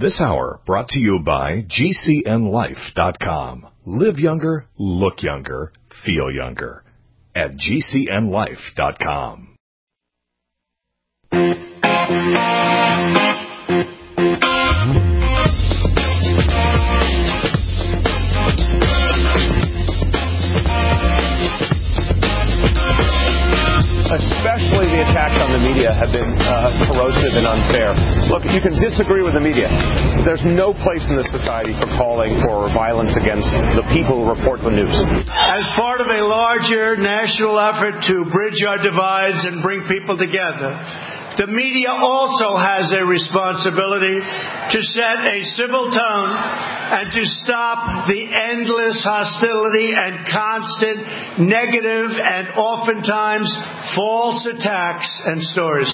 This hour brought to you by GCNLife.com. Live younger, look younger, feel younger at GCNLife.com. Especially the attacks on the media have been corrosive and unfair. Look, you can disagree with the media. There's no place in this society for calling for violence against the people who report the news. As part of a larger national effort to bridge our divides and bring people together, the media also has a responsibility to set a civil tone and to stop the endless hostility and constant negative and oftentimes false attacks and stories.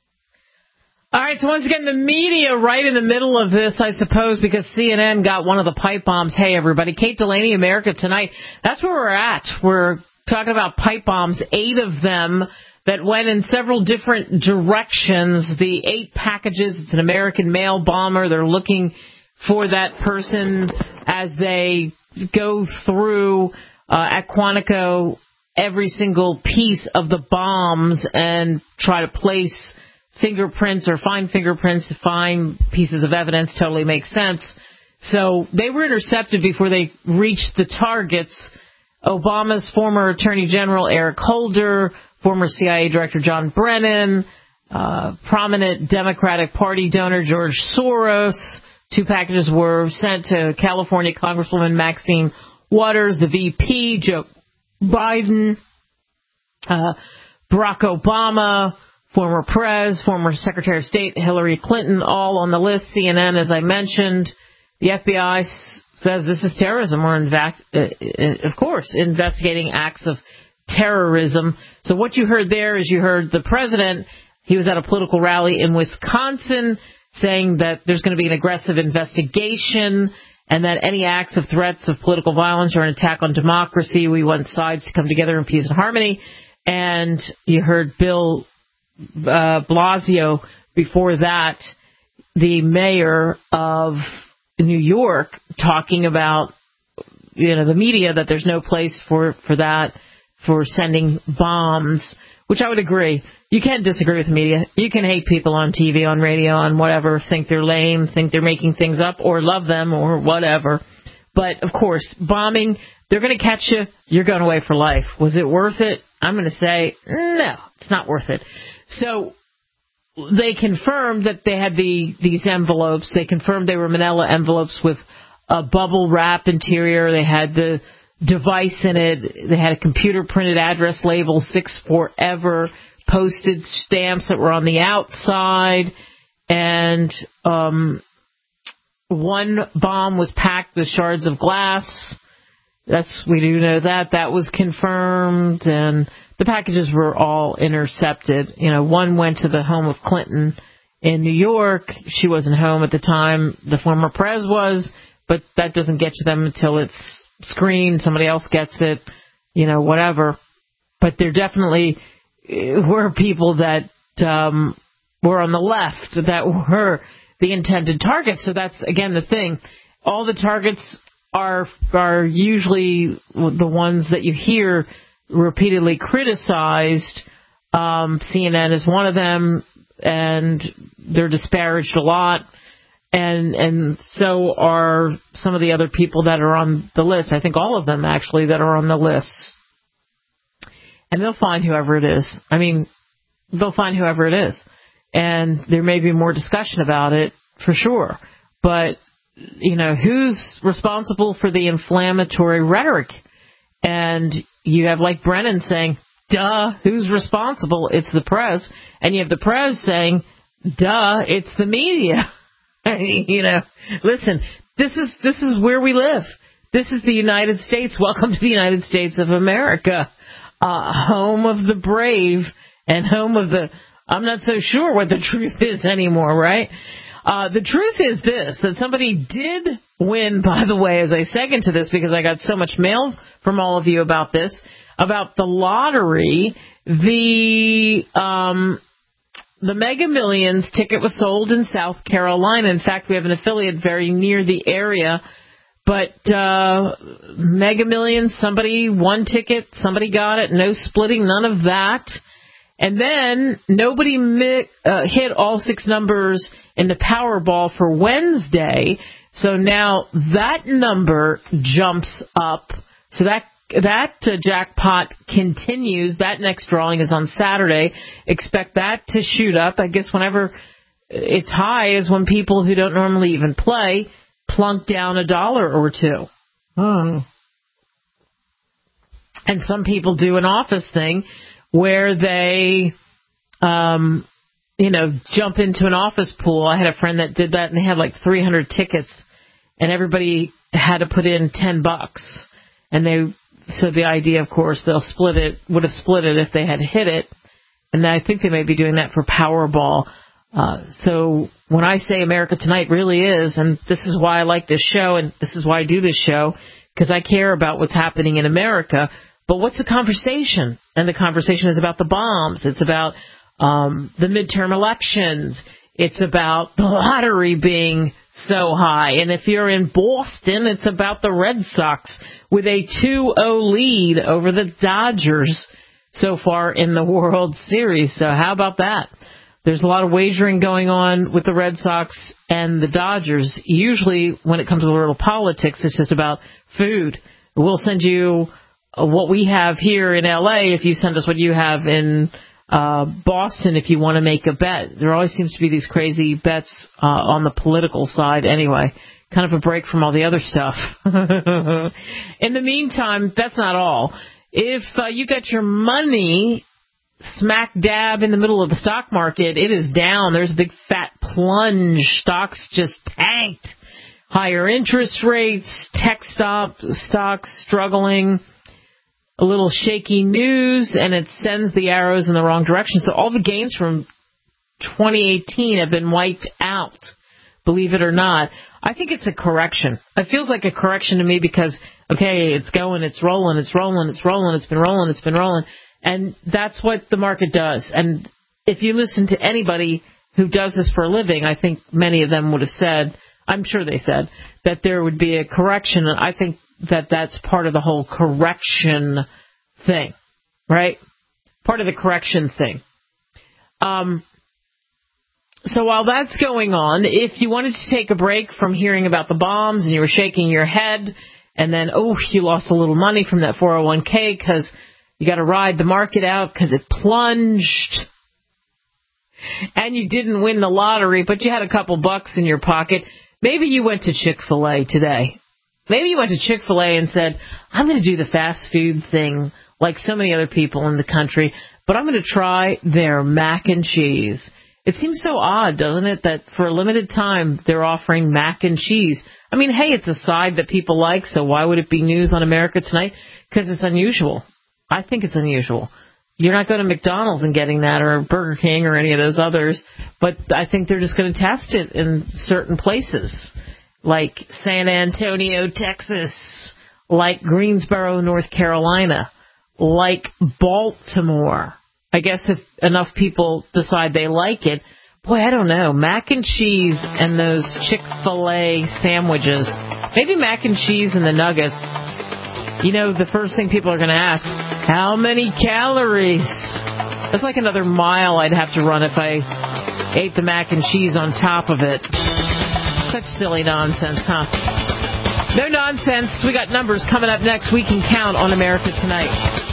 All right, so once again, the media right in the middle of this, I suppose, because CNN got one of the pipe bombs. Hey, everybody, Kate Delaney, America Tonight. That's where we're at. We're talking about pipe bombs, 8 of them that went in several different directions. The 8 packages, it's an American mail bomber. They're looking for that person as they go through at Quantico every single piece of the bombs and try to place fingerprints or find fingerprints, find pieces of evidence. Totally makes sense. So they were intercepted before they reached the targets. Obama's former Attorney General Eric Holder, former CIA Director John Brennan, prominent Democratic Party donor George Soros. 2 packages were sent to California Congresswoman Maxine Waters, the VP, Joe Biden, Barack Obama, former former Secretary of State Hillary Clinton, all on the list. CNN, as I mentioned, the FBI says this is terrorism. We're, of course, investigating acts of terrorism. So what you heard there is you heard the president. He was at a political rally in Wisconsin saying that there's going to be an aggressive investigation and that any acts of threats of political violence or an attack on democracy, we want sides to come together in peace and harmony. And you heard Bill Blasio before that, the mayor of New York, talking about, the media, that there's no place for that, for sending bombs, which I would agree. You can't disagree with the media. You can hate people on TV, on radio, on whatever, think they're lame, think they're making things up, or love them, or whatever. But, of course, bombing, they're going to catch you. You're going away for life. Was it worth it? I'm going to say, no, it's not worth it. So they confirmed that they had these envelopes. They confirmed they were manila envelopes with a bubble wrap interior. They had the device in it. They had a computer-printed address label, 6 Forever, postage stamps that were on the outside, and one bomb was packed with shards of glass. We do know that. That was confirmed, and the packages were all intercepted. One went to the home of Clinton in New York. She wasn't home at the time. The former pres was, but that doesn't get to them until it's screened. Somebody else gets it, whatever. But there definitely were people that were on the left that were the intended targets. So that's, again, the thing. All the targets are usually the ones that you hear repeatedly criticized. CNN is one of them, and they're disparaged a lot. And so are some of the other people that are on the list. I think all of them, actually, that are on the list. And they'll find whoever it is. They'll find whoever it is. And there may be more discussion about it, for sure. But, who's responsible for the inflammatory rhetoric? And you have, like, Brennan saying, duh, who's responsible? It's the press. And you have the press saying, duh, it's the media. Listen, this is where we live. This is the United States. Welcome to the United States of America, home of the brave and home of the, I'm not so sure what the truth is anymore, right? The truth is this, that somebody did win, by the way, as I seg into this, because I got so much mail from all of you about this, about the lottery. The the Mega Millions ticket was sold in South Carolina. In fact, we have an affiliate very near the area. But Mega Millions, somebody won ticket, somebody got it, no splitting, none of that. And then nobody hit all 6 numbers in the Powerball for Wednesday. So now that number jumps up. So that jackpot continues. That next drawing is on Saturday. Expect that to shoot up. I guess whenever it's high is when people who don't normally even play plunk down $1 or $2. And some people do an office thing where they, jump into an office pool. I had a friend that did that, and they had like 300 tickets, and everybody had to put in $10. And so the idea, of course, would have split it if they had hit it. And I think they may be doing that for Powerball. So when I say America Tonight really is, and this is why I like this show, and this is why I do this show, because I care about what's happening in America. But what's the conversation? And the conversation is about the bombs. It's about the midterm elections. It's about the lottery being so high. And if you're in Boston, it's about the Red Sox with a 2-0 lead over the Dodgers so far in the World Series. So how about that? There's a lot of wagering going on with the Red Sox and the Dodgers. Usually when it comes to the world of politics, it's just about food. We'll send you what we have here in L.A. if you send us what you have in Boston if you want to make a bet. There always seems to be these crazy bets on the political side anyway. Kind of a break from all the other stuff. In the meantime, that's not all. If you got your money smack dab in the middle of the stock market, it is down. There's a big fat plunge. Stocks just tanked. Higher interest rates, tech stocks struggling, a little shaky news, and it sends the arrows in the wrong direction. So all the gains from 2018 have been wiped out, believe it or not. I think it's a correction. It feels like a correction to me because, okay, it's going, it's rolling, it's rolling, it's rolling, it's been rolling, it's been rolling. And that's what the market does. And if you listen to anybody who does this for a living, I think many of them would have said, I'm sure they said, that there would be a correction. And I think that that's part of the whole correction thing, right? Part of the correction thing. So while that's going on, if you wanted to take a break from hearing about the bombs and you were shaking your head and then, you lost a little money from that 401k because you got to ride the market out because it plunged, and you didn't win the lottery, but you had a couple bucks in your pocket, maybe you went to Chick-fil-A today. Maybe you went to Chick-fil-A and said, I'm going to do the fast food thing like so many other people in the country, but I'm going to try their mac and cheese. It seems so odd, doesn't it, that for a limited time they're offering mac and cheese. I mean, hey, it's a side that people like, so why would it be news on America Tonight? Because it's unusual. I think it's unusual. You're not going to McDonald's and getting that, or Burger King or any of those others, but I think they're just going to test it in certain places, like San Antonio, Texas, like Greensboro, North Carolina, like Baltimore. I guess if enough people decide they like it, boy, I don't know, mac and cheese and those Chick-fil-A sandwiches, maybe mac and cheese and the nuggets. You know, the first thing people are going to ask, how many calories? That's like another mile I'd have to run if I ate the mac and cheese on top of it. Such silly nonsense, huh? No nonsense. We got numbers coming up next. We can count on America Tonight.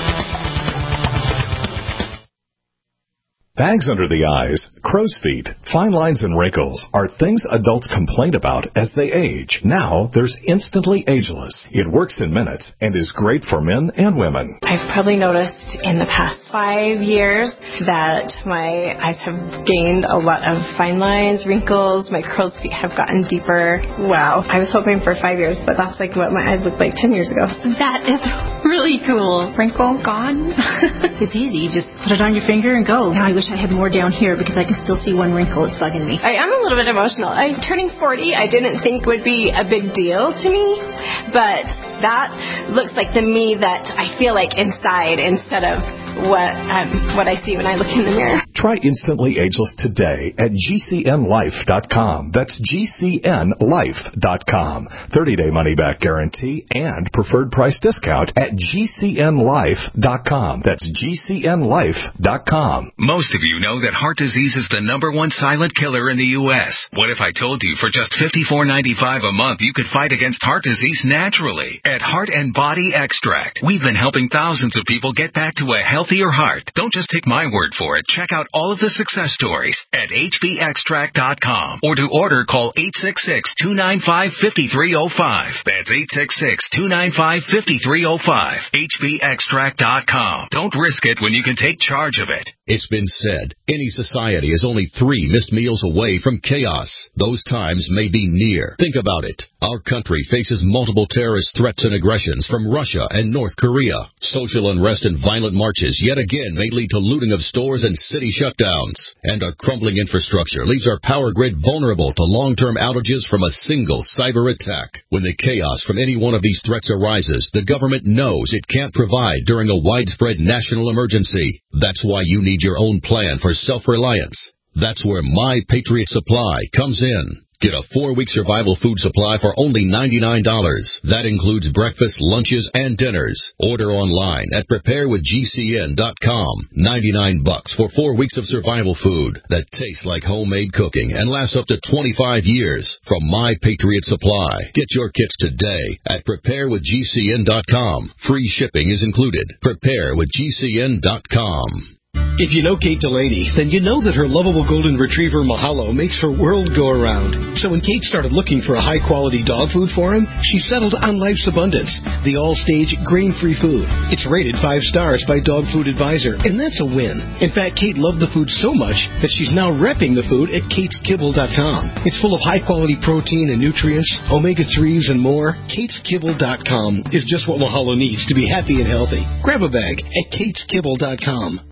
Bags under the eyes, crow's feet, fine lines and wrinkles are things adults complain about as they age. Now, there's Instantly Ageless. It works in minutes and is great for men and women. I've probably noticed in the past 5 years that my eyes have gained a lot of fine lines, wrinkles, my crow's feet have gotten deeper. Wow. I was hoping for 5 years, but that's like what my eyes looked like 10 years ago. That is really cool. Wrinkle gone. It's easy. You just put it on your finger and go. Now I wish I had more down here because I can still see one wrinkle. It's bugging me. I am a little bit emotional. I'm turning 40. I didn't think would be a big deal to me, but that looks like the me that I feel like inside instead of what I see when I look in the mirror. Try Instantly Ageless today at GCNLife.com. That's GCNLife.com. 30-day money-back guarantee and preferred price discount at GCNLife.com. That's GCNLife.com. Most of you know that heart disease is the #1 silent killer in the U.S. What if I told you for just $54.95 a month you could fight against heart disease naturally at Heart and Body Extract? We've been helping thousands of people get back to a healthier heart. Don't just take my word for it. Check out all of the success stories at hbextract.com, or to order, call 866-295-5305. That's 866-295-5305. hbextract.com. Don't risk it when you can take charge of it. It's been said, any society is only 3 missed meals away from chaos. Those times may be near. Think about it. Our country faces multiple terrorist threats and aggressions from Russia and North Korea. Social unrest and violent marches yet again may lead to looting of stores and city shutdowns. And our crumbling infrastructure leaves our power grid vulnerable to long-term outages from a single cyber attack. When the chaos from any one of these threats arises, the government knows it can't provide during a widespread national emergency. That's why you need your own plan for self-reliance. That's where My Patriot Supply comes in. Get a 4-week survival food supply for only $99. That includes breakfast, lunches, and dinners. Order online at preparewithgcn.com. $99 for 4 weeks of survival food that tastes like homemade cooking and lasts up to 25 years from My Patriot Supply. Get your kits today at preparewithgcn.com. Free shipping is included. Preparewithgcn.com. If you know Kate Delaney, then you know that her lovable golden retriever Mahalo makes her world go around. So when Kate started looking for a high-quality dog food for him, she settled on Life's Abundance, the all-stage grain-free food. It's rated 5 stars by Dog Food Advisor, and that's a win. In fact, Kate loved the food so much that she's now repping the food at kateskibble.com. It's full of high-quality protein and nutrients, omega-3s, and more. kateskibble.com is just what Mahalo needs to be happy and healthy. Grab a bag at kateskibble.com.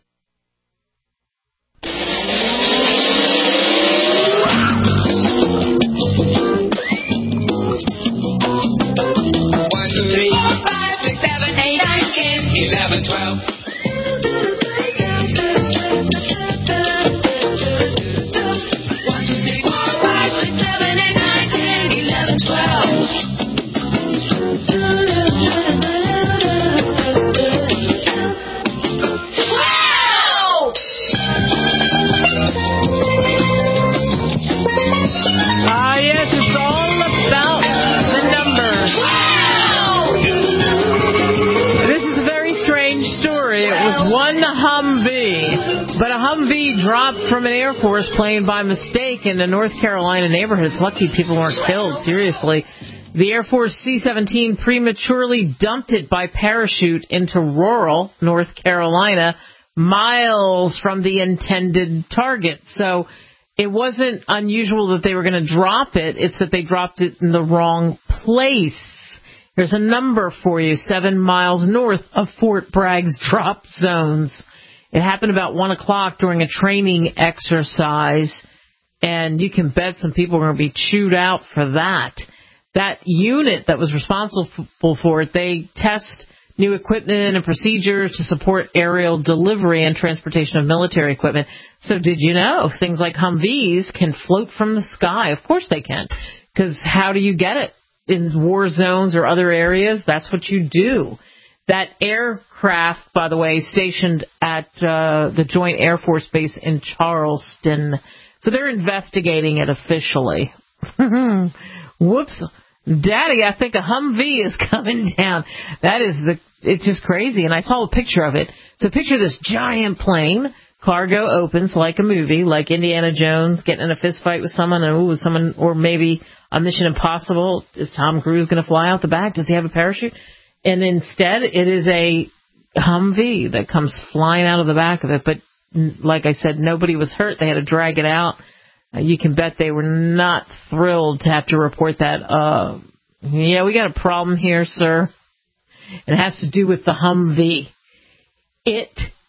But a Humvee dropped from an Air Force plane by mistake in a North Carolina neighborhood. It's lucky people weren't killed, seriously. The Air Force C-17 prematurely dumped it by parachute into rural North Carolina, miles from the intended target. So it wasn't unusual that they were going to drop it. It's that they dropped it in the wrong place. Here's a number for you, 7 miles north of Fort Bragg's drop zones. It happened about 1 o'clock during a training exercise, and you can bet some people are going to be chewed out for that. That unit that was responsible for it, they test new equipment and procedures to support aerial delivery and transportation of military equipment. So did you know things like Humvees can float from the sky? Of course they can, because how do you get it? In war zones or other areas, that's what you do. That aircraft, by the way, stationed at the Joint Air Force Base in Charleston. So they're investigating it officially. Whoops. Daddy, I think a Humvee is coming down. It's just crazy. And I saw a picture of it. So picture this giant plane. Cargo opens like a movie, like Indiana Jones getting in a fist fight with someone, or maybe a Mission Impossible. Is Tom Cruise going to fly out the back? Does he have a parachute? And instead, it is a Humvee that comes flying out of the back of it. But like I said, nobody was hurt. They had to drag it out. You can bet they were not thrilled to have to report that. Yeah, we got a problem here, sir. It has to do with the Humvee. It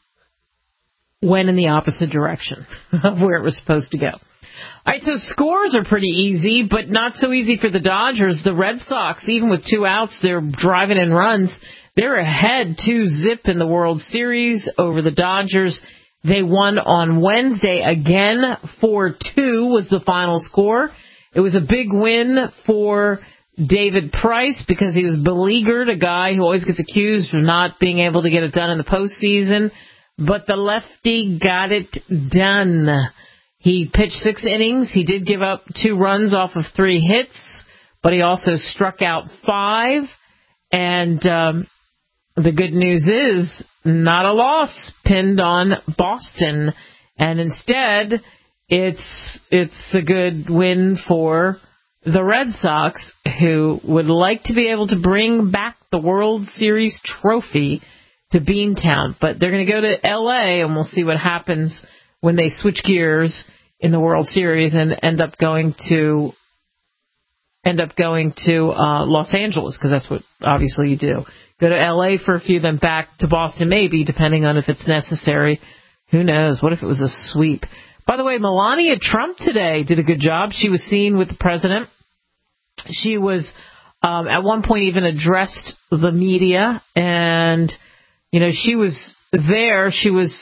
went in the opposite direction of where it was supposed to go. All right, so scores are pretty easy, but not so easy for the Dodgers. The Red Sox, even with 2 outs, they're driving in runs. They're ahead 2-0 in the World Series over the Dodgers. They won on Wednesday again. 4-2 was the final score. It was a big win for David Price because he was beleaguered, a guy who always gets accused of not being able to get it done in the postseason. But the lefty got it done. He pitched 6 innings. He did give up 2 runs off of 3 hits, but he also struck out 5. And the good news is not a loss pinned on Boston. And instead, it's a good win for the Red Sox, who would like to be able to bring back the World Series trophy to Beantown. But they're going to go to L.A., and we'll see what happens when they switch gears in the World Series and end up going to Los Angeles, because that's what obviously you do. Go to L.A. for a few, then back to Boston maybe, depending on if it's necessary. Who knows? What if it was a sweep? By the way, Melania Trump today did a good job. She was seen with the president. She was at one point even addressed the media, and she was there. She was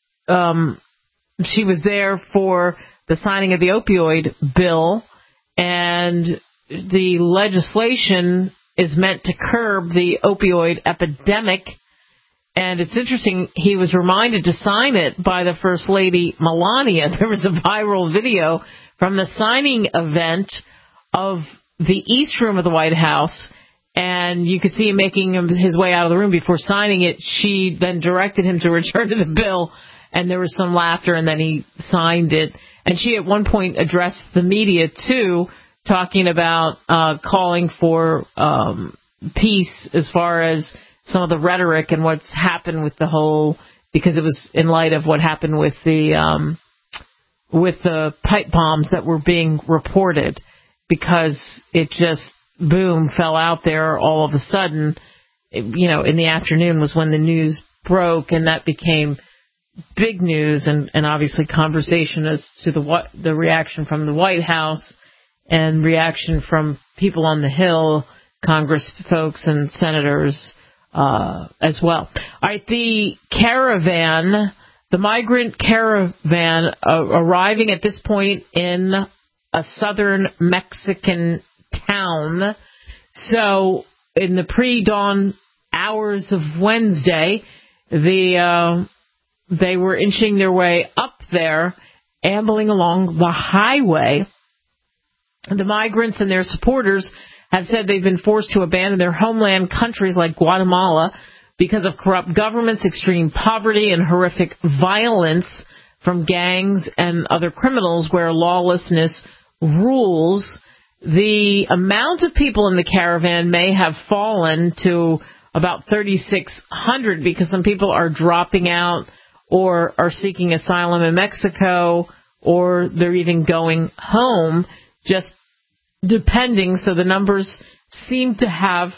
there for the signing of the opioid bill, and the legislation is meant to curb the opioid epidemic. And it's interesting, he was reminded to sign it by the First Lady, Melania. There was a viral video from the signing event of the East Room of the White House, and you could see him making his way out of the room before signing it. She then directed him to return to the bill, and there was some laughter, and then he signed it. And she at one point addressed the media, too, talking about calling for peace as far as some of the rhetoric and what's happened with the whole, because it was in light of what happened with the pipe bombs that were being reported, because it just, boom, fell out there all of a sudden. In the afternoon was when the news broke, and that became big news and obviously conversation as to the reaction from the White House and reaction from people on the Hill, Congress folks and senators as well. All right, the migrant caravan arriving at this point in a southern Mexican town. So in the pre-dawn hours of Wednesday, they were inching their way up there, ambling along the highway. The migrants and their supporters have said they've been forced to abandon their homeland countries like Guatemala because of corrupt governments, extreme poverty, and horrific violence from gangs and other criminals where lawlessness rules. The amount of people in the caravan may have fallen to about 3,600 because some people are dropping out or are seeking asylum in Mexico, or they're even going home, just depending. So the numbers seem to have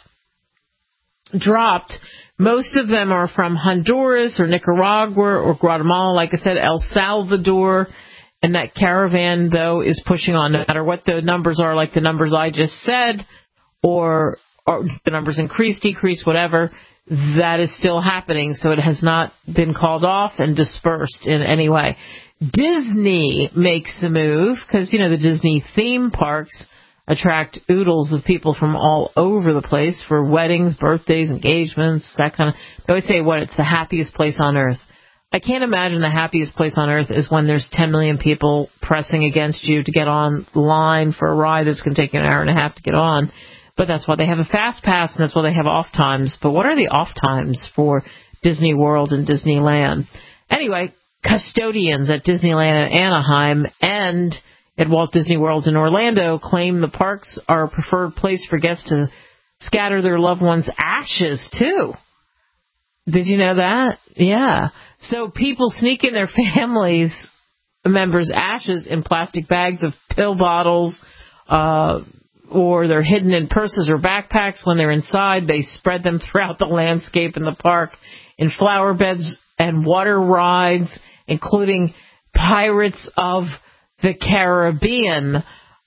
dropped. Most of them are from Honduras or Nicaragua or Guatemala, like I said, El Salvador. And that caravan, though, is pushing on, no matter what the numbers are, like the numbers I just said, or the numbers increase, decrease, whatever, that is still happening. So it has not been called off and dispersed in any way. Disney makes a move because, the Disney theme parks attract oodles of people from all over the place for weddings, birthdays, engagements, that kind of. They always say, it's the happiest place on earth. I can't imagine the happiest place on earth is when there's 10 million people pressing against you to get on line for a ride that's going to take you an hour and a half to get on. But that's why they have a fast pass, and that's why they have off times. But what are the off times for Disney World and Disneyland? Anyway, custodians at Disneyland in Anaheim and at Walt Disney World in Orlando claim the parks are a preferred place for guests to scatter their loved ones' ashes, too. Did you know that? Yeah. So people sneak in their families' members' ashes in plastic bags of pill bottles, or they're hidden in purses or backpacks. When they're inside, they spread them throughout the landscape in the park, in flower beds and water rides, including Pirates of the Caribbean.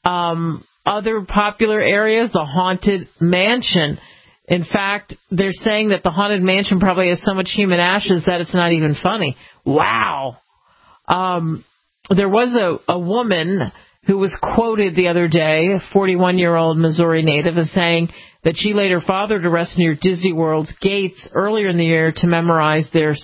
Other popular areas, the Haunted Mansion. In fact, they're saying that the Haunted Mansion probably has so much human ashes that it's not even funny. wow. There was a woman who was quoted the other day, a 41-year-old Missouri native, as saying that she laid her father to rest near Disney World's gates earlier in the year to memorialize their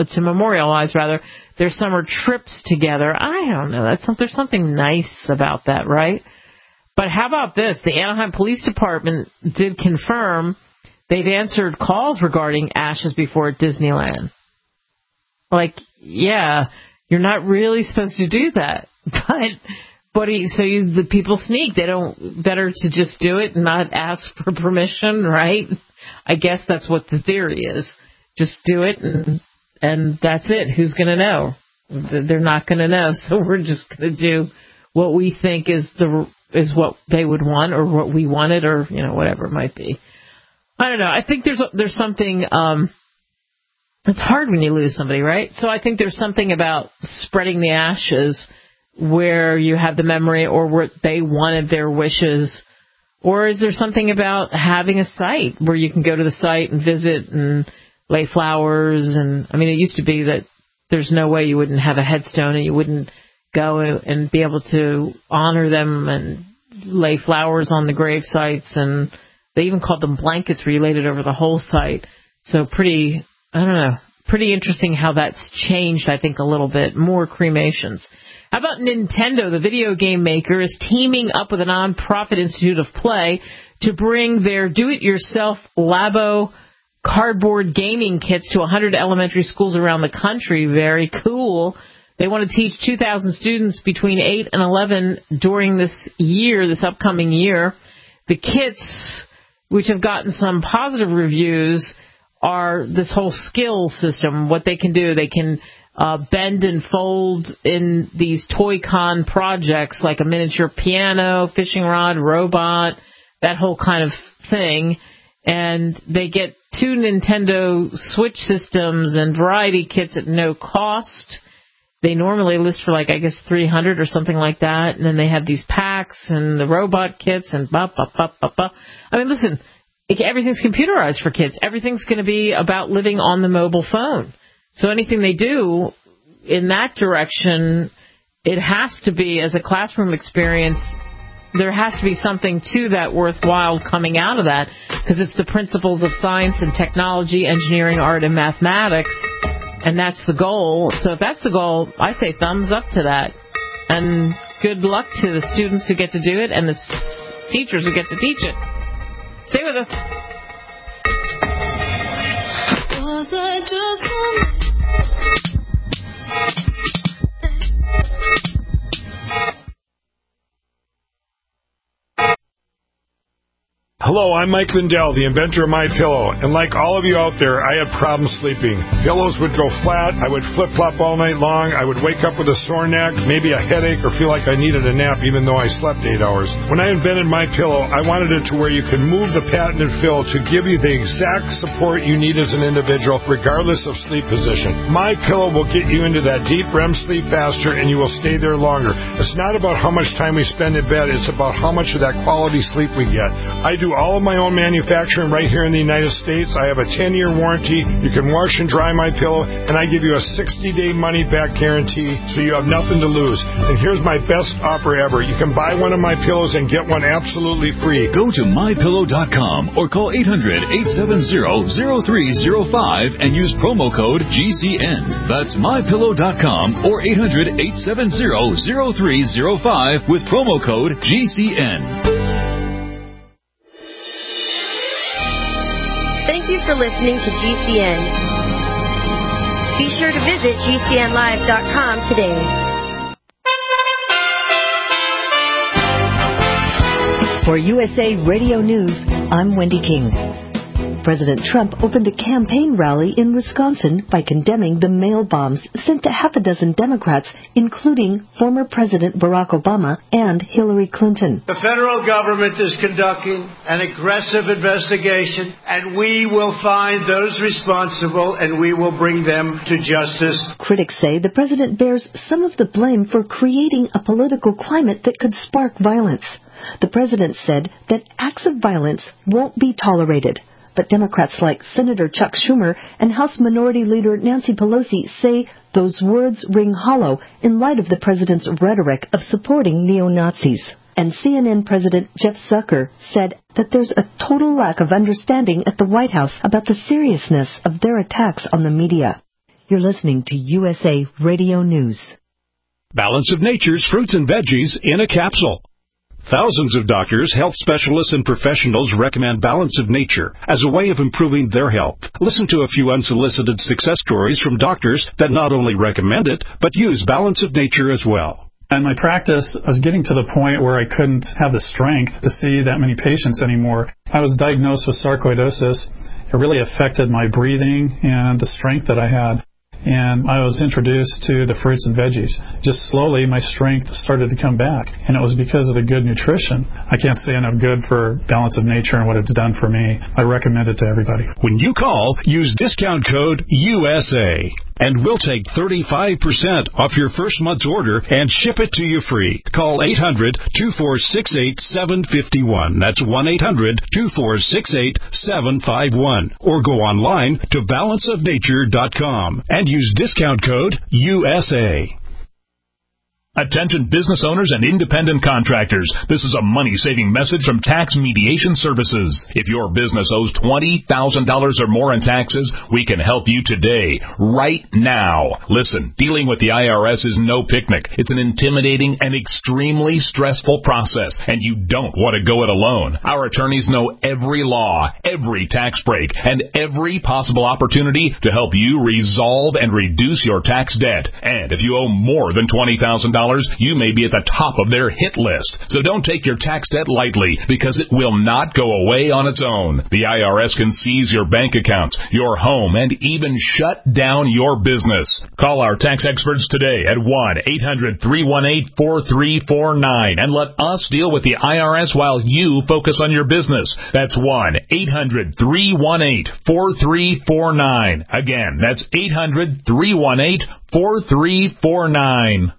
summer trips together. I don't know. There's something nice about that, right? But how about this? The Anaheim Police Department did confirm they've answered calls regarding ashes before at Disneyland. Like, yeah, you're not really supposed to do that, but the people sneak. Better to just do it and not ask for permission, right? I guess that's what the theory is. Just do it and that's it. Who's going to know? They're not going to know. So we're just going to do what we think is what they would want or what we wanted or, whatever it might be. I don't know. I think there's something, it's hard when you lose somebody, right? So I think there's something about spreading the ashes where you have the memory or where they wanted their wishes. Or is there something about having a site where you can go to the site and visit and lay flowers? And I mean, it used to be that there's no way you wouldn't have a headstone and you wouldn't go and be able to honor them and lay flowers on the grave sites. And they even called them blankets where you laid it over the whole site. So pretty interesting how that's changed, I think, a little bit. More cremations. How about Nintendo? The video game maker is teaming up with a nonprofit Institute of Play to bring their do-it-yourself Labo cardboard gaming kits to 100 elementary schools around the country. Very cool. They want to teach 2,000 students between 8 and 11 during this upcoming year. The kits, which have gotten some positive reviews, are this whole skill system. What they can do, they can bend and fold in these Toy-Con projects like a miniature piano, fishing rod, robot, that whole kind of thing. And they get 2 Nintendo Switch systems and variety kits at no cost. They normally list for $300 or something like that. And then they have these packs and the robot kits and I mean, listen, everything's computerized for kids. Everything's going to be about living on the mobile phone. So anything they do in that direction, it has to be, as a classroom experience, there has to be something to that worthwhile coming out of that, because it's the principles of science and technology, engineering, art, and mathematics, and that's the goal. So if that's the goal, I say thumbs up to that. And good luck to the students who get to do it and the teachers who get to teach it. Stay with us. Hello, I'm Mike Lindell, the inventor of MyPillow, and like all of you out there, I had problems sleeping. Pillows would go flat, I would flip-flop all night long, I would wake up with a sore neck, maybe a headache, or feel like I needed a nap even though I slept 8 hours. When I invented MyPillow, I wanted it to where you could move the patented fill to give you the exact support you need as an individual, regardless of sleep position. MyPillow will get you into that deep REM sleep faster, and you will stay there longer. It's not about how much time we spend in bed, it's about how much of that quality sleep we get. I do all of my own manufacturing right here in the United States. I have a 10-year warranty. You can wash and dry MyPillow, and I give you a 60-day money-back guarantee, so you have nothing to lose. And here's my best offer ever. You can buy one of my pillows and get one absolutely free. Go to MyPillow.com or call 800-870-0305 and use promo code GCN. That's MyPillow.com or 800-870-0305 with promo code GCN. Thank you for listening to GCN. Be sure to visit GCNlive.com today. For USA Radio News, I'm Wendy King. President Trump opened a campaign rally in Wisconsin by condemning the mail bombs sent to half a dozen Democrats, including former President Barack Obama and Hillary Clinton. The federal government is conducting an aggressive investigation, and we will find those responsible, and we will bring them to justice. Critics say the president bears some of the blame for creating a political climate that could spark violence. The president said that acts of violence won't be tolerated. But Democrats like Senator Chuck Schumer and House Minority Leader Nancy Pelosi say Those words ring hollow in light of the president's rhetoric of supporting neo-Nazis. And CNN President Jeff Zucker said that there's a total lack of understanding at the White House about the seriousness of their attacks on the media. You're listening to USA Radio News. Balance of Nature's fruits and veggies in a capsule. Thousands of doctors, health specialists, and professionals recommend Balance of Nature as a way of improving their health. Listen to a few unsolicited success stories from doctors that not only recommend it, but use Balance of Nature as well. And my practice, I was getting to the point where I couldn't have the strength to see that many patients anymore. I was diagnosed with sarcoidosis. It really affected my breathing and the strength that I had. And I was introduced to the fruits and veggies. Just slowly, my strength started to come back. And it was because of the good nutrition. I can't say enough good for Balance of Nature and what it's done for me. I recommend it to everybody. When you call, use discount code USA. And we'll take 35% off your first month's order and ship it to you free. Call 800-246-8751. That's 1-800-246-8751. Or go online to balanceofnature.com and use discount code USA. Attention business owners and independent contractors. This is a money-saving message from Tax Mediation Services. If your business owes $20,000 or more in taxes, we can help you today, right now. Listen, dealing with the IRS is no picnic. It's an intimidating and extremely stressful process, and you don't want to go it alone. Our attorneys know every law, every tax break, and every possible opportunity to help you resolve and reduce your tax debt. And if you owe more than $20,000, you may be at the top of their hit list. So don't take your tax debt lightly, because it will not go away on its own. The IRS can seize your bank accounts, your home, and even shut down your business. Call our tax experts today at 1-800-318-4349 and let us deal with the IRS while you focus on your business. That's 1-800-318-4349. Again, that's 800-318-4349.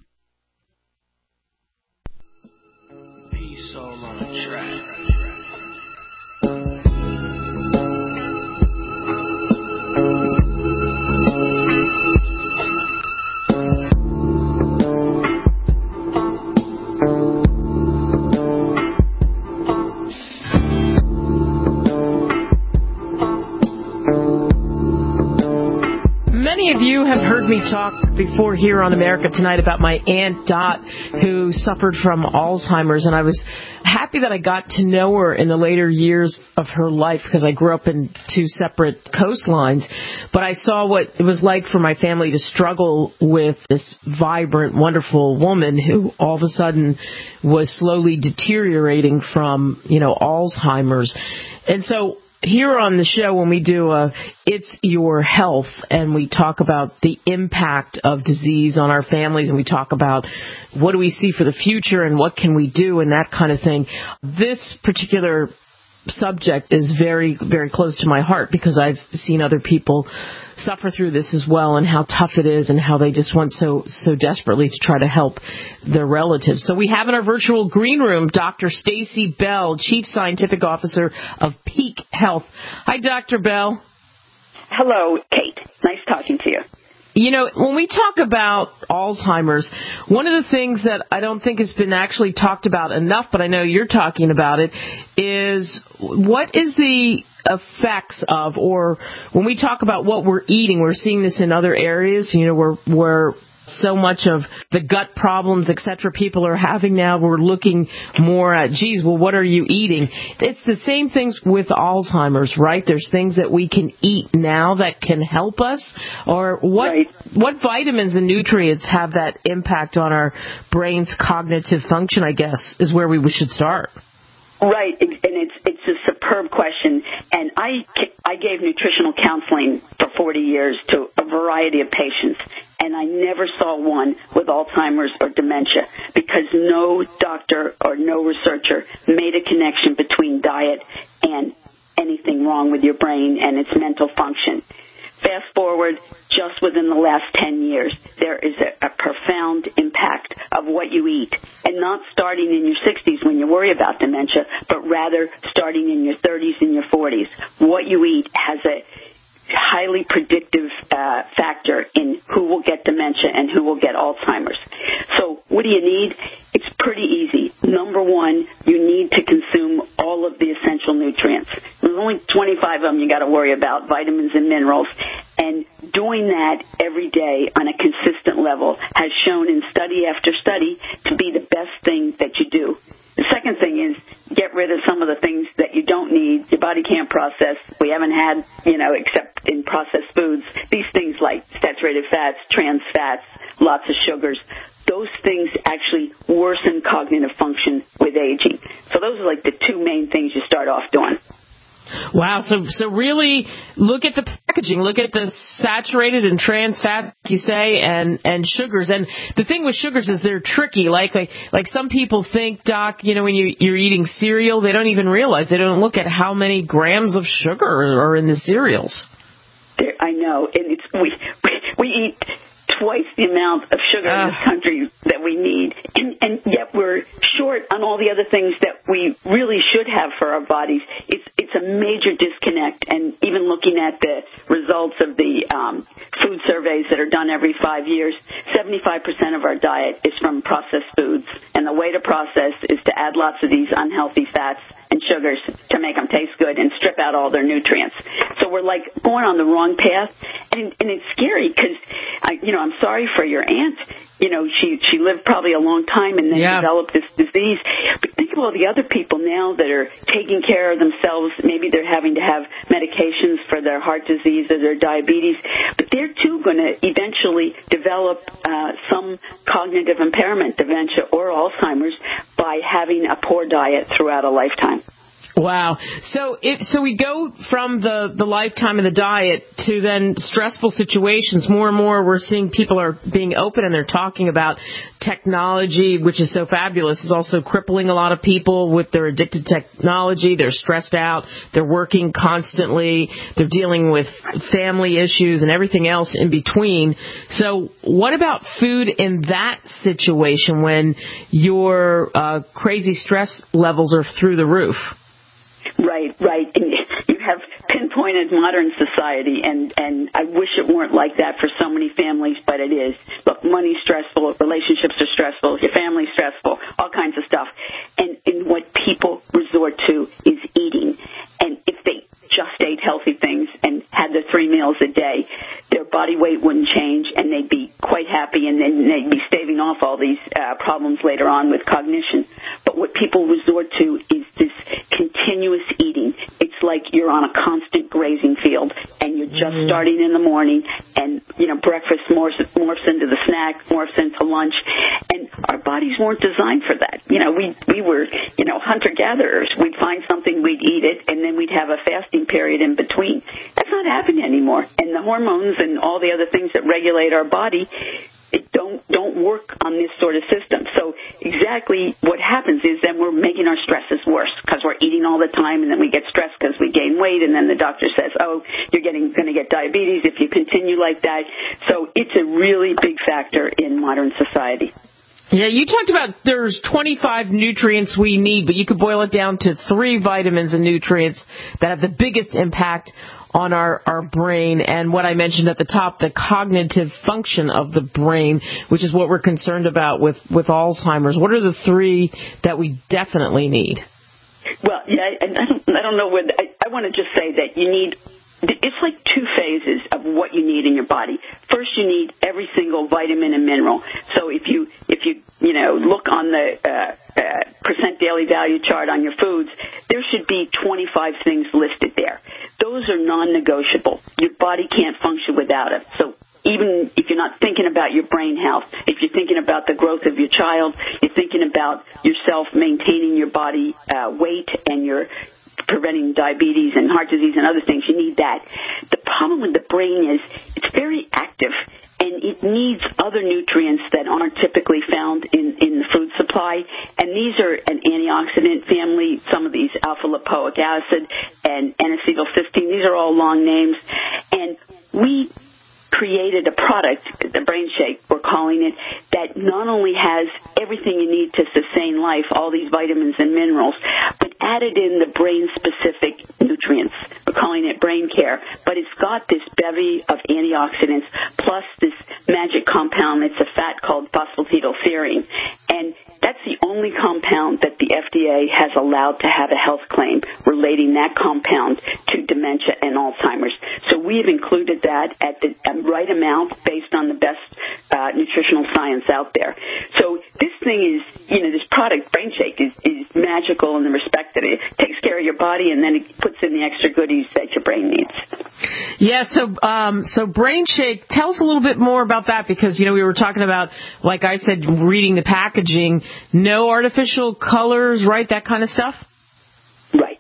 Many of you have heard me talk before here on America Tonight about my Aunt Dot, who suffered from Alzheimer's, and I was happy that I got to know her in the later years of her life, because I grew up in two separate coastlines. But I saw what it was like for my family to struggle with this vibrant, wonderful woman who all of a sudden was slowly deteriorating from, Alzheimer's. And so here on the show, when we do It's Your Health, and we talk about the impact of disease on our families, and we talk about what do we see for the future and what can we do and that kind of thing, this particular subject is very, very close to my heart, because I've seen other people suffer through this as well, and how tough it is, and how they just want so desperately to try to help their relatives. So we have in our virtual green room Dr. Stacy Bell, Chief Scientific Officer of Peak Health. Hi, Dr. Bell. Hello, Kate. Nice talking to you. When we talk about Alzheimer's, one of the things that I don't think has been actually talked about enough, but I know you're talking about it, is what is the effects of, or when we talk about what we're eating, we're seeing this in other areas, where so much of the gut problems, etc., people are having now, we're looking more at, what are you eating? It's the same things with Alzheimer's, right? There's things that we can eat now that can help us, or what vitamins and nutrients have that impact on our brain's cognitive function, I guess, is where we should start. Right, and it's a superb question, and I gave nutritional counseling for 40 years to a variety of patients, and I never saw one with Alzheimer's or dementia, because no doctor or no researcher made a connection between diet and anything wrong with your brain and its mental function. Fast forward, just within the last 10 years, there is a profound impact of what you eat, and not starting in your 60s when you worry about dementia, but rather starting in your 30s and your 40s. What you eat has a highly predictive factor in who will get dementia and who will get Alzheimer's. So what do you need? It's pretty easy. Number one, you need to consume all of the essential nutrients. There's only 25 of them you got to worry about, vitamins and minerals. And doing that every day on a consistent level has shown in study after study to be the best thing that you do. The second thing is get rid of some of the things that you don't need, your body can't process. We haven't had, except in processed foods, these things like saturated fats, trans fats, lots of sugars. Those things actually worsen cognitive function with aging. So those are like the two main things you start off doing. Wow, so really look at the packaging, look at the saturated and trans fat, you say, and sugars. And the thing with sugars is they're tricky. Like some people think, Doc, when you're eating cereal, they don't even realize, they don't look at how many grams of sugar are in the cereals. I know, and we eat twice the amount of sugar in this country that we need, and yet we're short on all the other things that we really should have for our bodies. It's a major disconnect, and even looking at the results of the food surveys that are done every 5 years, 75% of our diet is from processed foods, and the way to process is to add lots of these unhealthy fats and sugars to make them taste good and strip out all their nutrients. So we're like going on the wrong path, and it's scary because, I'm sorry for your aunt. She lived probably a long time and then developed this disease. But think of all the other people now that are taking care of themselves. Maybe they're having to have medications for their heart disease or their diabetes, but they're too going to eventually develop some cognitive impairment, dementia or Alzheimer's, by having a poor diet throughout a lifetime. Wow. So we go from the lifetime of the diet to then stressful situations. More and more we're seeing people are being open and they're talking about technology, which is so fabulous, is also crippling a lot of people with their addicted technology. They're stressed out. They're working constantly. They're dealing with family issues and everything else in between. So what about food in that situation when your crazy stress levels are through the roof? Right. And you have pinpointed modern society, and I wish it weren't like that for so many families, but it is. Look, money's stressful, relationships are stressful, your family's stressful, all kinds of stuff. And what people resort to is eating. And if they just ate healthy things and had their 3 meals a day, their body weight wouldn't change, and they'd be quite happy, and then they'd be staving off all these problems later on with cognition. But what people resort to is this continuous eating. It's like you're on a constant grazing field, and you're just starting in the morning, and breakfast morphs into the snack, morphs into lunch, and our bodies weren't designed for that. We were hunter-gatherers. We'd find something, we'd eat it, and then we'd have a fasting period in between. That's not happening anymore, and the hormones and all the other things that regulate our body don't work on this sort of system. So exactly what happens is then we're making our stresses worse because we're eating all the time, and then we get stressed because we gain weight, and then the doctor says, you're going to get diabetes if you continue like that. So it's a really big factor in modern society. Yeah, you talked about there's 25 nutrients we need, but you could boil it down to 3 vitamins and nutrients that have the biggest impact on our brain, and what I mentioned at the top, the cognitive function of the brain, which is what we're concerned about with Alzheimer's. What are the 3 that we definitely need? Well, I don't know whether I want to just say that you need. It's like 2 phases of what you need in your body. First, you need every single vitamin and mineral. So if you look on the percent daily value chart on your foods, there should be 25 things listed there. Those are non-negotiable. Your body can't function without it. So even if you're not thinking about your brain health, if you're thinking about the growth of your child, you're thinking about yourself maintaining your body weight and your preventing diabetes and heart disease and other things, you need that. The problem with the brain is it's very active, and it needs other nutrients that aren't typically found in the food supply. And these are an antioxidant family, some of these alpha-lipoic acid and N-acetylcysteine. These are all long names. And we created a product, the Brain Shake, we're calling it, that not only has everything you need to sustain life, all these vitamins and minerals, but added in the brain-specific nutrients. We're calling it Brain Care. But it's got this bevy of antioxidants plus this magic compound. It's a fat called phosphatidylserine. And that's the only compound that the FDA has allowed to have a health claim relating that compound to dementia and Alzheimer's. So we have included that at the right amount based on the best nutritional science out there. So this thing is, this product, Brain Shake, is magical in the respect that it takes care of your body and then it puts in the extra goodies that your brain needs. Yeah, so Brain Shake, tell us a little bit more about that because, we were talking about, like I said, reading the packaging, no artificial colors, right, that kind of stuff? Right.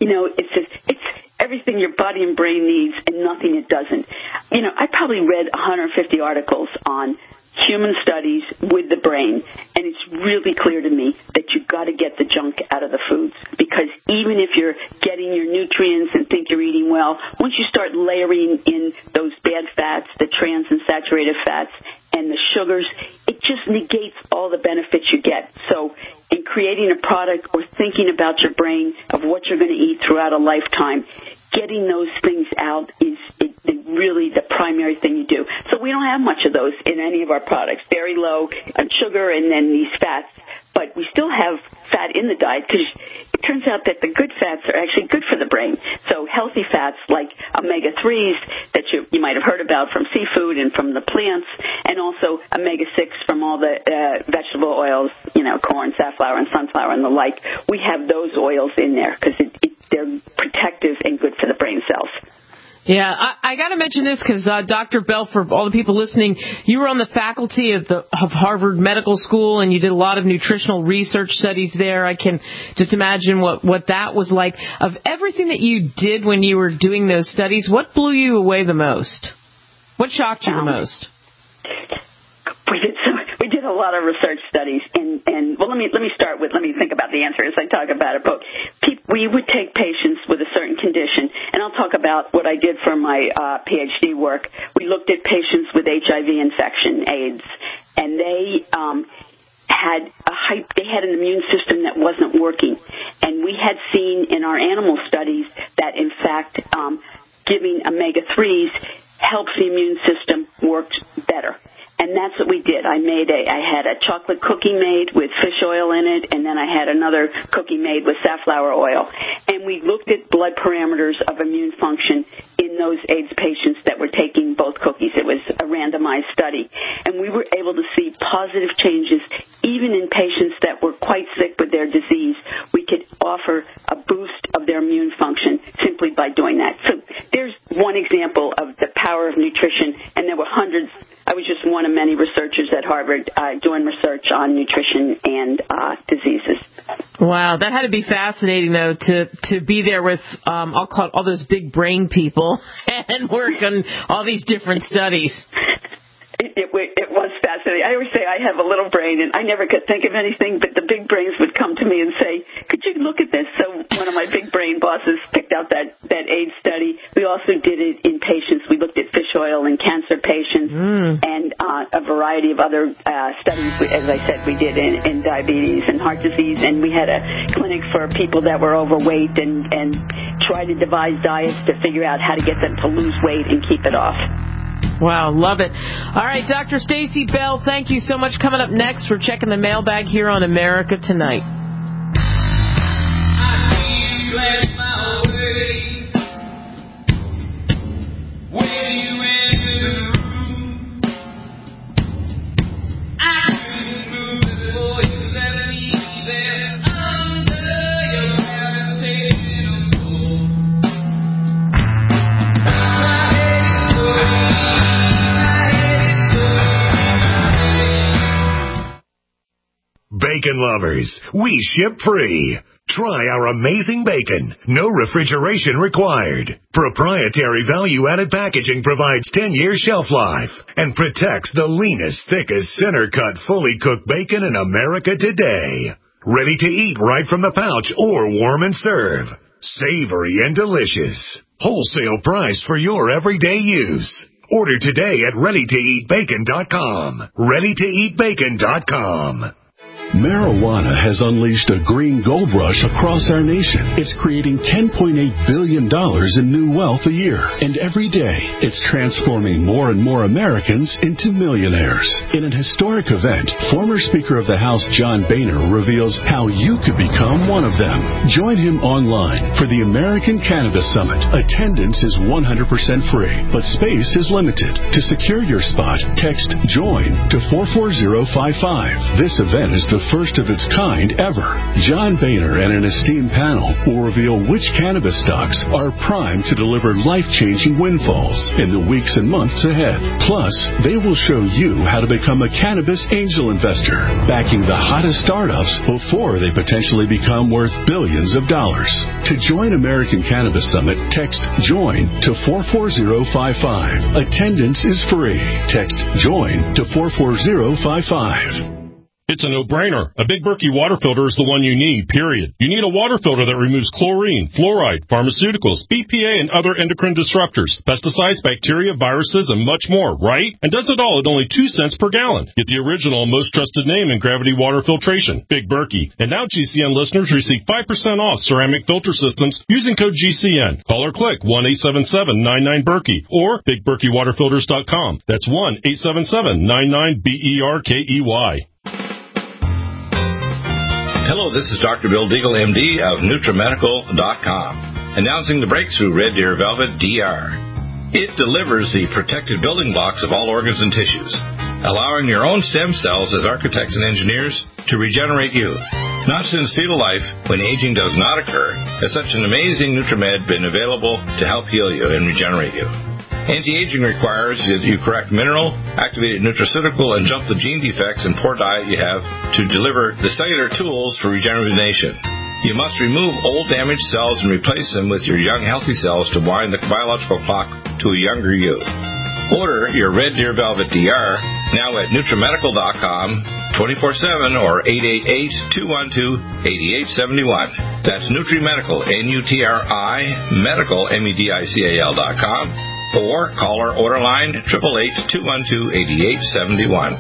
It's everything your body and brain needs and nothing it doesn't. I probably read 150 articles on human studies with the brain, and it's really clear to me that you've got to get the junk out of the foods because even if you're getting your nutrients and think you're eating well, once you start layering in those bad fats, the trans and saturated fats, and the sugars, it just negates all the benefits you get. So in creating a product or thinking about your brain of what you're going to eat throughout a lifetime, getting those things out is really the primary thing you do. So we don't have much of those in any of our products. Very low sugar and then these fats. But we still have fat in the diet because it turns out that the good fats are actually good for the brain. So healthy fats like omega-3s that you might have heard about from seafood and from the plants, and also omega-6 from all the vegetable oils, corn, safflower, and sunflower and the like. We have those oils in there because they're protective and good for the brain cells. Yeah, I got to mention this because Dr. Bell, for all the people listening, you were on the faculty of Harvard Medical School, and you did a lot of nutritional research studies there. I can just imagine what that was like. Of everything that you did when you were doing those studies, what blew you away the most? What shocked you the most? We did a lot of research studies, and well, let me think about the answer as I talk about it. But we would take patients with a certain condition, and I'll talk about what I did for my PhD work. We looked at patients with HIV infection, AIDS, and they had an immune system that wasn't working, and we had seen in our animal studies that in fact giving omega-3s helps the immune system work better. And that's what we did. I had a chocolate cookie made with fish oil in it, and then I had another cookie made with safflower oil. And we looked at blood parameters of immune function in those AIDS patients that were taking both cookies. It was a randomized study. And we were able to see positive changes even in patients that were quite sick with their disease. We could offer a boost of their immune function simply by doing that. So there's one example of the power of nutrition, and there were hundreds. I was just one of many researchers at Harvard doing research on nutrition and diseases. Wow, that had to be fascinating, though, to be there with, I'll call it all those big brain people and work on all these different studies. It was fascinating. I always say I have a little brain, and I never could think of anything, but the big brains would come to me and say, could you look at this? So one of my big brain bosses picked out that AIDS study. We also did it in patients. We looked at fish oil in cancer patients and a variety of other studies, as I said, we did in diabetes and heart disease, and we had a clinic for people that were overweight and try to devise diets to figure out how to get them to lose weight and keep it off. Wow, love it. All right, Dr. Stacy Bell, thank you so much. Coming up next, we're checking the mailbag here on America Tonight. Bacon lovers, we ship free. Try our amazing bacon. No refrigeration required. Proprietary value-added packaging provides 10-year shelf life and protects the leanest, thickest, center-cut, fully cooked bacon in America today. Ready to eat right from the pouch or warm and serve. Savory and delicious. Wholesale price for your everyday use. Order today at ReadyToEatBacon.com. ReadyToEatBacon.com. Marijuana has unleashed a green gold rush across our nation. It's creating $10.8 billion in new wealth a year. And every day, it's transforming more and more Americans into millionaires. In an historic event, former Speaker of the House John Boehner reveals how you could become one of them. Join him online for the American Cannabis Summit. Attendance is 100% free, but space is limited. To secure your spot, text JOIN to 44055. This event is the first of its kind ever. John Boehner and an esteemed panel will reveal which cannabis stocks are primed to deliver life-changing windfalls in the weeks and months ahead. Plus, they will show you how to become a cannabis angel investor, backing the hottest startups before they potentially become worth billions of dollars. To join American Cannabis Summit, text JOIN to 44055. Attendance is free. Text JOIN to 44055. It's a no-brainer. A Big Berkey water filter is the one you need, period. You need a water filter that removes chlorine, fluoride, pharmaceuticals, BPA, and other endocrine disruptors, pesticides, bacteria, viruses, and much more, right? And does it all at only 2 cents per gallon. Get the original and most trusted name in gravity water filtration, Big Berkey. And now GCN listeners receive 5% off ceramic filter systems using code GCN. Call or click 1-877-99-BERKEY or BigBerkeyWaterFilters.com. That's 1-877-99-BERKEY. Hello, this is Dr. Bill Deagle, MD of NutriMedical.com, announcing the breakthrough Red Deer Velvet DR. It delivers the protected building blocks of all organs and tissues, allowing your own stem cells as architects and engineers to regenerate you. Not since fetal life, when aging does not occur, has such an amazing NutriMed been available to help heal you and regenerate you. Anti-aging requires that you correct mineral, activated nutraceutical, and jump the gene defects and poor diet you have to deliver the cellular tools for regeneration. You must remove old damaged cells and replace them with your young healthy cells to wind the biological clock to a younger you. Order your Red Deer Velvet DR now at NutriMedical.com 24/7 or 888-212-8871. That's NutriMedical, N-U-T-R-I, Medical, MEDICAL.com. Or call our order line 888-212-8871.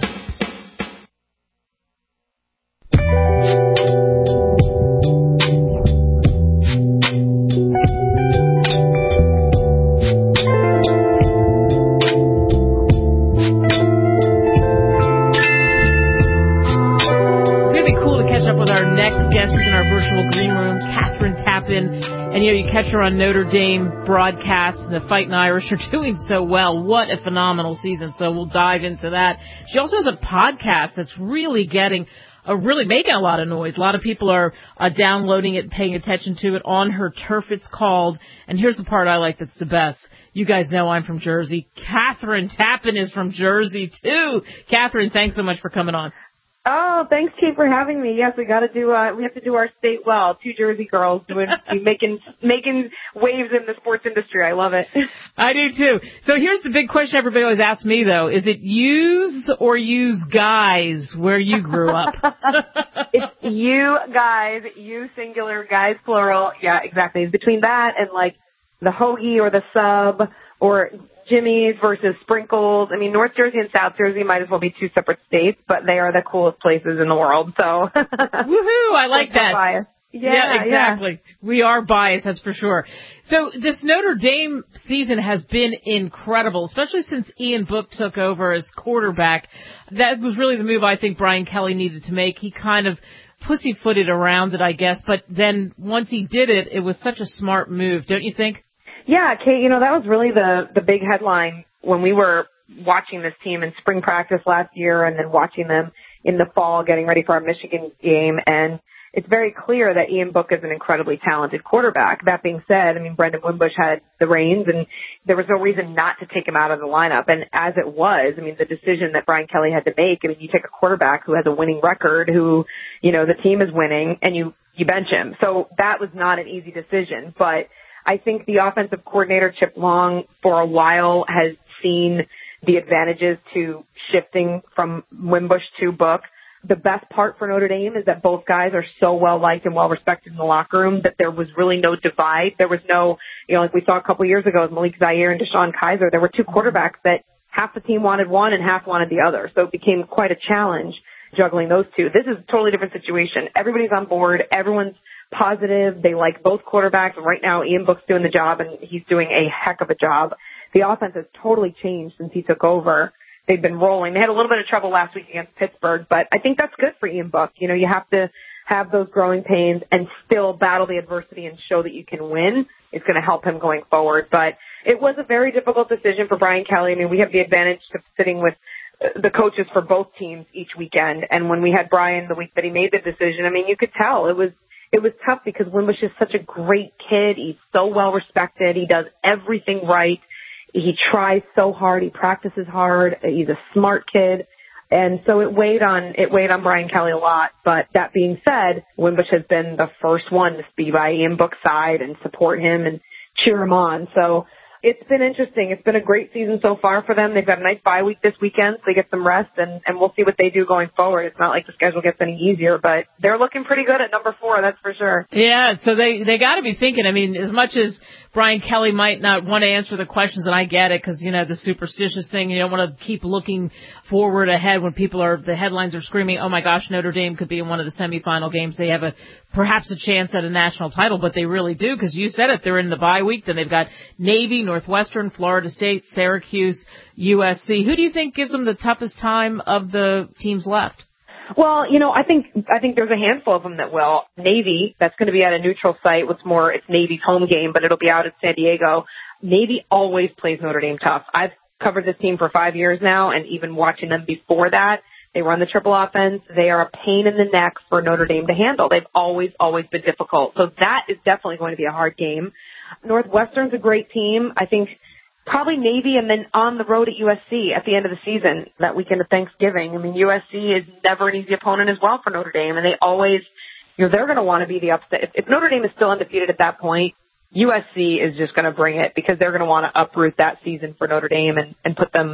It's going to be cool to catch up with our next guest who's in our virtual green room, Kathryn Tappen. And, you catch her on Notre Dame broadcasts, and the Fighting Irish are doing so well. What a phenomenal season. So we'll dive into that. She also has a podcast that's really making a lot of noise. A lot of people are downloading it and paying attention to it. On Her Turf, it's called. And here's the part I like that's the best. You guys know I'm from Jersey. Kathryn Tappen is from Jersey, too. Kathryn, thanks so much for coming on. Oh, thanks, Kate, for having me. Yes, we have to do our state well. 2 Jersey girls making waves in the sports industry. I love it. I do too. So here's the big question everybody always asks me though: is it use or use guys where you grew up? It's you guys, you singular, guys plural. Yeah, exactly. It's between that and like the hoagie or the sub or Jimmy's versus Sprinkles. I mean, North Jersey and South Jersey might as well be 2 separate states, but they are the coolest places in the world. So, woohoo! I like that. Bias. Yeah, exactly. Yeah. We are biased, that's for sure. So this Notre Dame season has been incredible, especially since Ian Book took over as quarterback. That was really the move I think Brian Kelly needed to make. He kind of pussyfooted around it, I guess, but then once he did it, it was such a smart move, don't you think? Yeah, Kate, that was really the big headline when we were watching this team in spring practice last year and then watching them in the fall getting ready for our Michigan game. And it's very clear that Ian Book is an incredibly talented quarterback. That being said, Brendan Wimbush had the reins and there was no reason not to take him out of the lineup. And as it was, the decision that Brian Kelly had to make, you take a quarterback who has a winning record, who, the team is winning, and you bench him. So that was not an easy decision. But I think the offensive coordinator, Chip Long, for a while has seen the advantages to shifting from Wimbush to Book. The best part for Notre Dame is that both guys are so well-liked and well-respected in the locker room that there was really no divide. There was no, like we saw a couple years ago with Malik Zaire and Deshaun Kaiser, there were 2 quarterbacks that half the team wanted one and half wanted the other. So it became quite a challenge. juggling those two. This is a totally different situation. Everybody's on board. Everyone's positive. They like both quarterbacks. Right now, Ian Book's doing the job, and he's doing a heck of a job. The offense has totally changed since he took over. They've been rolling. They had a little bit of trouble last week against Pittsburgh, but I think that's good for Ian Book. You know, you have to have those growing pains and still battle the adversity and show that you can win. It's going to help him going forward. But it was a very difficult decision for Brian Kelly. I mean, we have the advantage of sitting with the coaches for both teams each weekend. And when we had Brian the week that he made the decision, I mean, you could tell it was tough because Wimbush is such a great kid. He's so well respected. He does everything right. He tries so hard. He practices hard. He's a smart kid. And so it weighed on Brian Kelly a lot. But that being said, Wimbush has been the first one to be by Ian Book's side and support him and cheer him on. So it's been interesting. It's been a great season so far for them. They've got a nice bye week this weekend, so they get some rest, and we'll see what they do going forward. It's not like the schedule gets any easier, but they're looking pretty good at number 4, that's for sure. Yeah, so they got to be thinking, I mean, as much as Brian Kelly might not want to answer the questions, and I get it, because, you know, the superstitious thing, you don't want to keep looking forward ahead when the headlines are screaming, oh my gosh, Notre Dame could be in one of the semifinal games. They have perhaps a chance at a national title, but they really do, because you said it, they're in the bye week, then they've got Navy, Northwestern, Florida State, Syracuse, USC. Who do you think gives them the toughest time of the teams left? Well, you know, I think there's a handful of them that will. Navy, that's going to be at a neutral site. What's more, it's Navy's home game, but it'll be out at San Diego. Navy always plays Notre Dame tough. I've covered this team for 5 years now, and even watching them before that, they run the triple offense. They are a pain in the neck for Notre Dame to handle. They've always been difficult. So that is definitely going to be a hard game. Northwestern's a great team. I think probably Navy, and then on the road at USC at the end of the season, that weekend of Thanksgiving. I mean, USC is never an easy opponent as well for Notre Dame, and they always, you know, they're going to want to be the upset. If Notre Dame is still undefeated at that point, USC is just going to bring it because they're going to want to uproot that season for Notre Dame and put them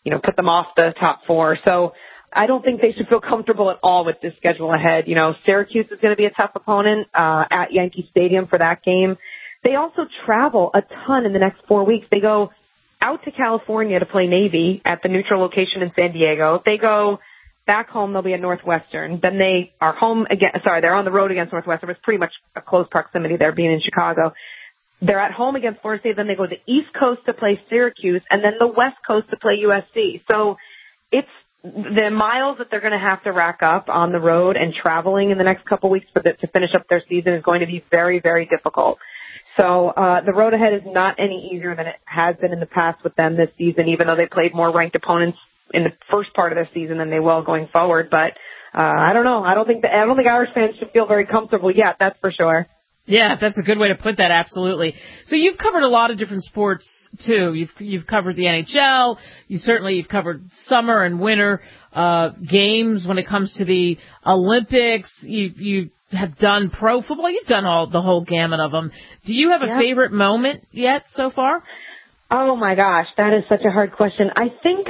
off the top 4. So I don't think they should feel comfortable at all with this schedule ahead. You know, Syracuse is going to be a tough opponent at Yankee Stadium for that game. They also travel a ton in the next 4 weeks. They go out to California to play Navy at the neutral location in San Diego. They go back home. They'll be at Northwestern. Then they are home again. Sorry, they're on the road against Northwestern. It's pretty much a close proximity there, being in Chicago. They're at home against Florida State. Then they go to the East Coast to play Syracuse, and then the West Coast to play USC. So it's the miles that they're going to have to rack up on the road and traveling in the next couple weeks to finish up their season is going to be very, very difficult. So the road ahead is not any easier than it has been in the past with them this season, even though they played more ranked opponents in the first part of their season than they will going forward. But I don't know. I don't think Irish fans should feel very comfortable yet. That's for sure. Yeah, that's a good way to put that. Absolutely. So you've covered a lot of different sports too. You've covered the NHL. You've covered summer and winter games when it comes to the Olympics. You have done pro football. You've done the whole gamut of them. Do you have a favorite moment yet so far? Oh my gosh, that is such a hard question. I think,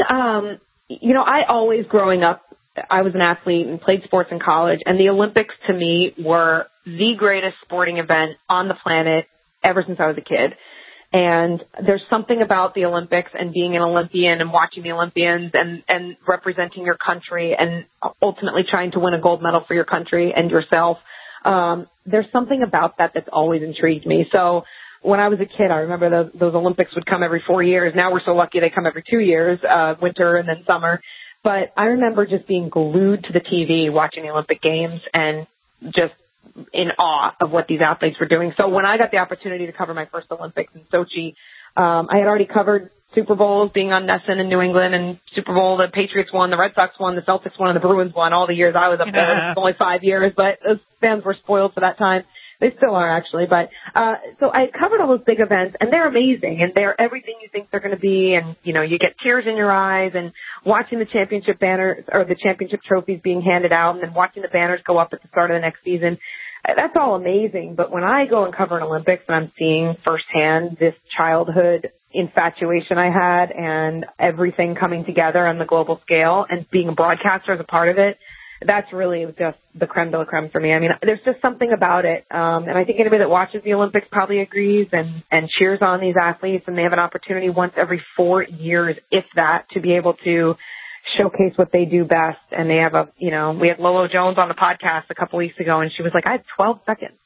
I always growing up, I was an athlete and played sports in college, and the Olympics to me were the greatest sporting event on the planet ever since I was a kid. And there's something about the Olympics and being an Olympian and watching the Olympians and representing your country and ultimately trying to win a gold medal for your country and yourself. There's something about that that's always intrigued me. So when I was a kid, I remember those Olympics would come every 4 years. Now we're so lucky they come every 2 years, winter and then summer. But I remember just being glued to the TV watching the Olympic Games and just in awe of what these athletes were doing. So when I got the opportunity to cover my first Olympics in Sochi, I had already covered Super Bowls, being on NESN in New England, and Super Bowl, the Patriots won, the Red Sox won, the Celtics won, and the Bruins won all the years I was up there. It was only 5 years, but those fans were spoiled for that time. They still are, actually. But so I covered all those big events, and they're amazing, and they're everything you think they're going to be. And, you get tears in your eyes and watching the championship banners or the championship trophies being handed out and then watching the banners go up at the start of the next season. That's all amazing. But when I go and cover an Olympics and I'm seeing firsthand this childhood infatuation I had and everything coming together on the global scale and being a broadcaster as a part of it, that's really just the creme de la creme for me. I mean, there's just something about it. And I think anybody that watches the Olympics probably agrees and cheers on these athletes, and they have an opportunity once every 4 years, if that, to be able to showcase what they do best. And they have we had Lolo Jones on the podcast a couple weeks ago, and she was like, I had 12 seconds.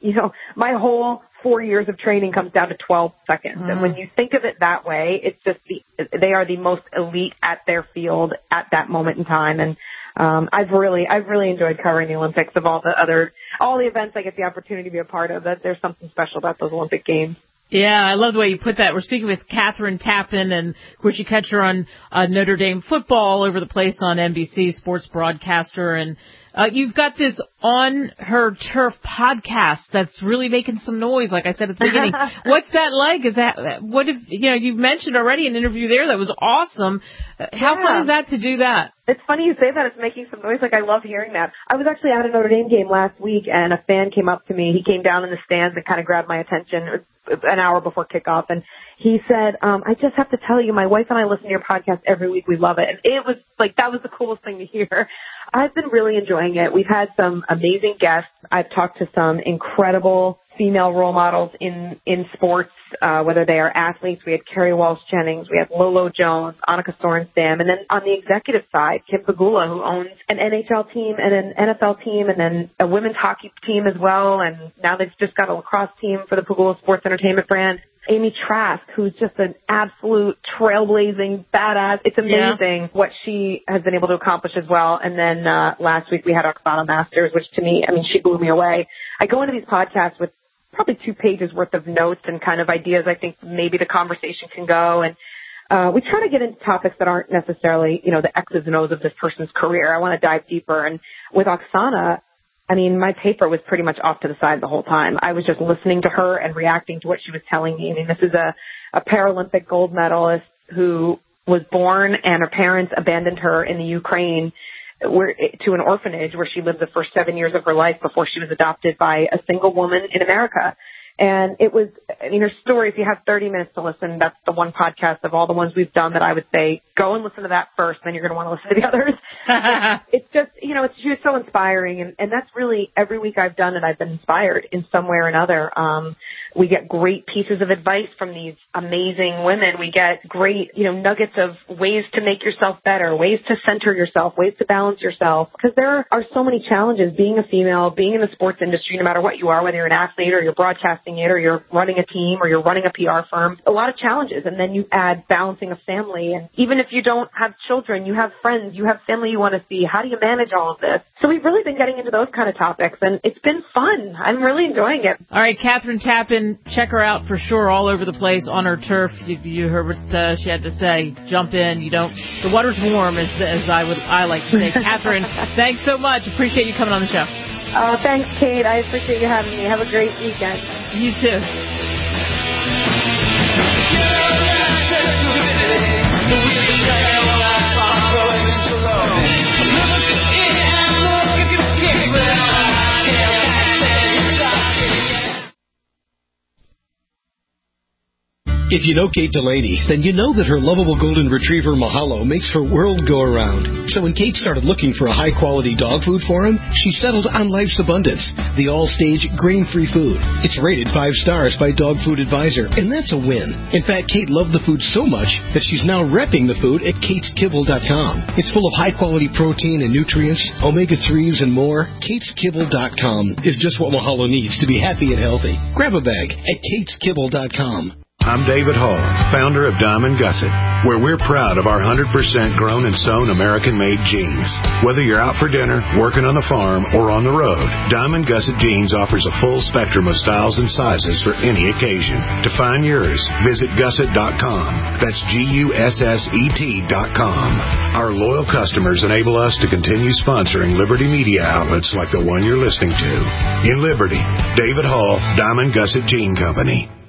My whole 4 years of training comes down to 12 seconds. And when you think of it that way, it's just they are the most elite at their field at that moment in time. And I've really enjoyed covering the Olympics. Of all the events I get the opportunity to be a part of, that there's something special about those Olympic Games. Yeah, I love the way you put that. We're speaking with Kathryn Tappen, and of course you catch her on Notre Dame football all over the place on NBC, sports broadcaster, and you've got this On Her Turf podcast that's really making some noise, like I said at the beginning. What's that like? You've mentioned already an interview there that was awesome. How fun is that to do that? It's funny you say that. It's making some noise. I love hearing that. I was actually at a Notre Dame game last week, and a fan came up to me. He came down in the stands and kind of grabbed my attention an hour before kickoff, and he said, I just have to tell you, my wife and I listen to your podcast every week. We love it. And it was that was the coolest thing to hear. I've been really enjoying it. We've had some amazing guests. I've talked to some incredible female role models in sports, whether they are athletes. We had Carrie Walsh Jennings, we had Lolo Jones, Annika Sorenstam, and then on the executive side, Kim Pegula, who owns an NHL team and an NFL team and then a women's hockey team as well, and now they've just got a lacrosse team for the Pegula Sports Entertainment brand. Amy Trask, who's just an absolute trailblazing badass. It's amazing what she has been able to accomplish as well. And then last week we had Oksana Masters, which to me, she blew me away. I go into these podcasts with probably 2 pages worth of notes and kind of ideas I think maybe the conversation can go. And we try to get into topics that aren't necessarily, the X's and O's of this person's career. I want to dive deeper. And with Oksana, my paper was pretty much off to the side the whole time. I was just listening to her and reacting to what she was telling me. This is a Paralympic gold medalist who was born and her parents abandoned her in the Ukraine to an orphanage where she lived the first 7 years of her life before she was adopted by a single woman in America. And it was, her story, if you have 30 minutes to listen, that's the one podcast of all the ones we've done that I would say, go and listen to that first, then you're going to want to listen to the others. It's just, she was so inspiring. And that's really, every week I've done it, I've been inspired in some way or another. We get great pieces of advice from these amazing women. We get great, nuggets of ways to make yourself better, ways to center yourself, ways to balance yourself. Because there are so many challenges being a female, being in the sports industry, no matter what you are, whether you're an athlete or you're broadcasting it or you're running a team or you're running a PR firm, a lot of challenges. And then you add balancing a family. And even if you don't have children, you have friends, you have family you want to see. How do you manage all of this? So we've really been getting into those kind of topics, and it's been fun. I'm really enjoying it. All right, Kathryn Tappen. Check her out for sure all over the place on her turf. You heard what she had to say. Jump in. The water's warm, as I like to say. Kathryn, thanks so much. Appreciate you coming on the show. Thanks, Kate. I appreciate you having me. Have a great weekend. You too. If you know Kate Delaney, then you know that her lovable golden retriever Mahalo makes her world go around. So when Kate started looking for a high-quality dog food for him, she settled on Life's Abundance, the all-stage grain-free food. It's rated 5 stars by Dog Food Advisor, and that's a win. In fact, Kate loved the food so much that she's now repping the food at KatesKibble.com. It's full of high-quality protein and nutrients, omega-3s, and more. KatesKibble.com is just what Mahalo needs to be happy and healthy. Grab a bag at KatesKibble.com. I'm David Hall, founder of Diamond Gusset, where we're proud of our 100% grown and sewn American-made jeans. Whether you're out for dinner, working on the farm, or on the road, Diamond Gusset Jeans offers a full spectrum of styles and sizes for any occasion. To find yours, visit gusset.com. That's GUSSET.com. Our loyal customers enable us to continue sponsoring Liberty media outlets like the one you're listening to. In Liberty, David Hall, Diamond Gusset Jean Company.